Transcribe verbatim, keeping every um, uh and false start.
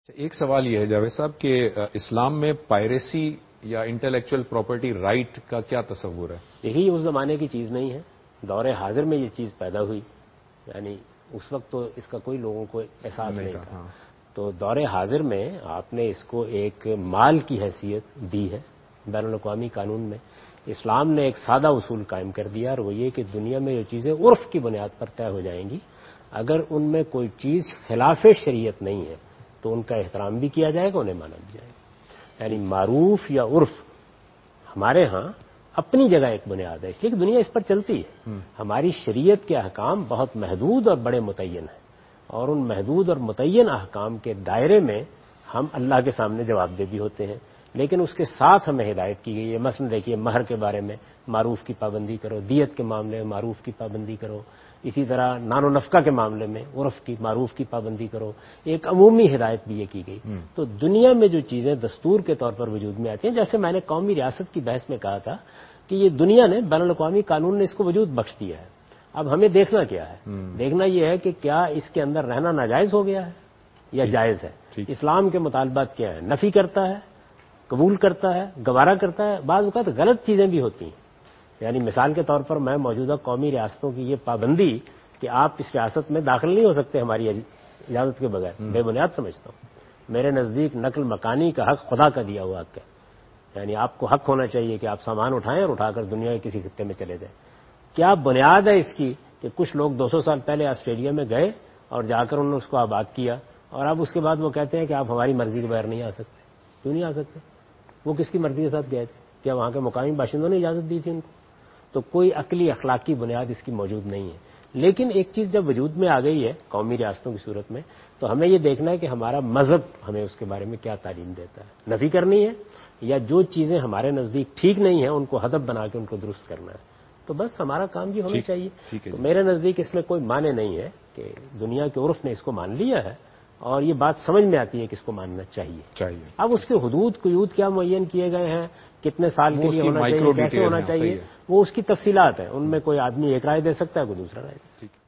ایک سوال یہ ہے جاوید صاحب کہ اسلام میں پائریسی یا انٹلیکچوئل پراپرٹی رائٹ کا کیا تصور ہے؟ یہی اس زمانے کی چیز نہیں ہے، دور حاضر میں یہ چیز پیدا ہوئی، یعنی اس وقت تو اس کا کوئی لوگوں کو احساس نہیں تھا۔ ہاں۔ تو دور حاضر میں آپ نے اس کو ایک مال کی حیثیت دی ہے بین الاقوامی قانون میں۔ اسلام نے ایک سادہ اصول قائم کر دیا، اور وہ یہ کہ دنیا میں جو چیزیں عرف کی بنیاد پر طے ہو جائیں گی، اگر ان میں کوئی چیز خلاف شریعت نہیں ہے تو ان کا احترام بھی کیا جائے گا، انہیں مانا بھی جائے گا۔ یعنی معروف یا عرف ہمارے ہاں اپنی جگہ ایک بنیاد ہے، اس لیے کہ دنیا اس پر چلتی ہے۔ ہماری شریعت کے احکام بہت محدود اور بڑے متعین ہیں، اور ان محدود اور متعین احکام کے دائرے میں ہم اللہ کے سامنے جواب دہ بھی ہوتے ہیں، لیکن اس کے ساتھ ہمیں ہدایت کی گئی ہے۔ مثلا دیکھیے، مہر کے بارے میں معروف کی پابندی کرو، دیت کے معاملے میں معروف کی پابندی کرو، اسی طرح نان و نفقہ کے معاملے میں عرف کی معروف کی پابندی کرو، ایک عمومی ہدایت بھی یہ کی گئی۔ تو دنیا میں جو چیزیں دستور کے طور پر وجود میں آتی ہیں، جیسے میں نے قومی ریاست کی بحث میں کہا تھا کہ یہ دنیا نے بین الاقوامی قانون نے اس کو وجود بخش دیا ہے۔ اب ہمیں دیکھنا کیا ہے؟ دیکھنا یہ ہے کہ کیا اس کے اندر رہنا ناجائز ہو گیا ہے یا جائز ہے۔ اسلام کے مطالبات کیا ہیں؟ نفی کرتا ہے، قبول کرتا ہے، گوارا کرتا ہے، بعض اوقات غلط چیزیں بھی ہوتی ہیں۔ یعنی مثال کے طور پر میں موجودہ قومی ریاستوں کی یہ پابندی کہ آپ اس ریاست میں داخل نہیں ہو سکتے ہماری اجازت کے بغیر، بے بنیاد سمجھتا ہوں۔ میرے نزدیک نقل مکانی کا حق خدا کا دیا ہوا حق ہے، یعنی آپ کو حق ہونا چاہیے کہ آپ سامان اٹھائیں اور اٹھا کر دنیا کے کسی خطے میں چلے جائیں۔ کیا بنیاد ہے اس کی کہ کچھ لوگ دو سو سال پہلے آسٹریلیا میں گئے اور جا کر انہوں نے اس کو آباد کیا، اور اب اس کے بعد وہ کہتے ہیں کہ آپ ہماری مرضی کے بغیر نہیں آ سکتے؟ کیوں نہیں آ سکتے؟ وہ کس کی مرضی کے ساتھ گئے تھے؟ کیا وہاں کے مقامی باشندوں نے اجازت دی تھی ان کو؟ تو کوئی عقلی اخلاقی بنیاد اس کی موجود نہیں ہے۔ لیکن ایک چیز جب وجود میں آ گئی ہے قومی ریاستوں کی صورت میں، تو ہمیں یہ دیکھنا ہے کہ ہمارا مذہب ہمیں اس کے بارے میں کیا تعلیم دیتا ہے۔ نفی کرنی ہے یا جو چیزیں ہمارے نزدیک ٹھیک نہیں ہیں ان کو ہدف بنا کے ان کو درست کرنا ہے، تو بس ہمارا کام یہ ہونا چاہیے۔ تو میرے نزدیک اس میں کوئی معنی نہیں ہے کہ دنیا کے عرف نے اس کو مان لیا ہے، اور یہ بات سمجھ میں آتی ہے کہ اس کو ماننا چاہیے چاہیے اب اس کے حدود قیود کیا معین کیے گئے ہیں، کتنے سال کے لیے ہونا چاہیے، کیسے ہونا چاہیے، وہ اس کی تفصیلات ہیں، ان میں کوئی آدمی ایک رائے دے سکتا ہے، کوئی دوسرا رائے دے سکتا ہے۔